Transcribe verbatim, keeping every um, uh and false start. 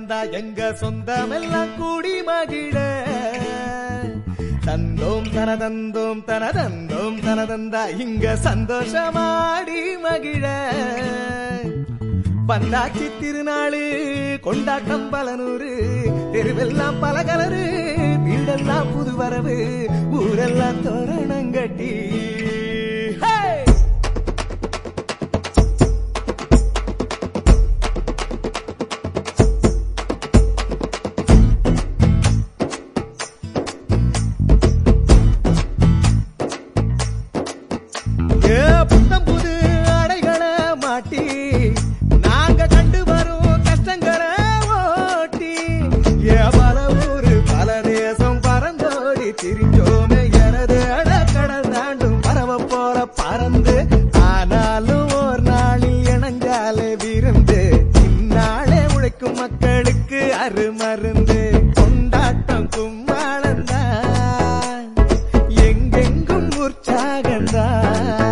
வந்தா எங்க சொந்தமெல்லாம் கூடி மகிழ தந்தோம் தனதந்தோம் தனதந்தோம் தனதந்தா இங்க சந்தோஷமாடி மகிழ வந்தாச்சி திருநாளு கொண்டாட்டம் பலனூறு தெருவெல்லாம் பல கலரு வீடெல்லாம் புது வரவு ஊரெல்லாம் தோரணங்கட்டி புத்தம் புது அடைகளை மாட்டி நாங்க கண்டு வரும் கஷ்டங்களை ஓட்டி ஏ பல ஊரு பல தேசம் பறந்தோடி திரிஞ்சோமே எனது அடக்கடல் தாண்டும் பறவை போல பறந்து ஆனாலும் ஒரு நாளில் இணைஞ்சாலே விருந்து இந்நாளே உழைக்கும் மக்களுக்கு அருமருந்து கொண்டாட்டம் கும்மாளந்தான் எங்கெங்கும் உற்சாகந்தான்